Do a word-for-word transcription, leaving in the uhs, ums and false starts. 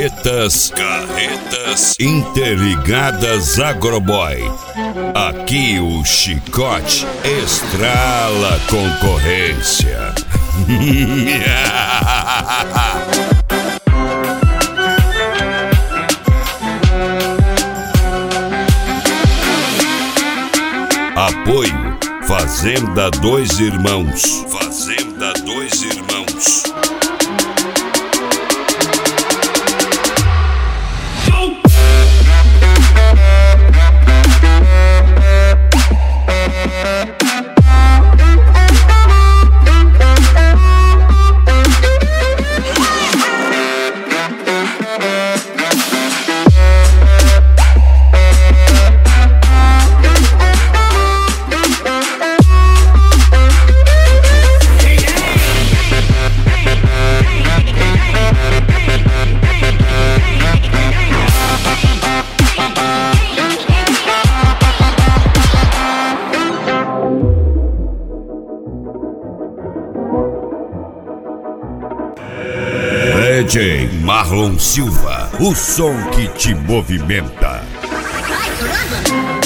Carretas, carretas interligadas Agroboy. Aqui o chicote estrala concorrência. Apoio Fazenda Dois Irmãos. Fazenda Dois Irmãos. D J Marlon Silva, o som que te movimenta. Ai, caramba!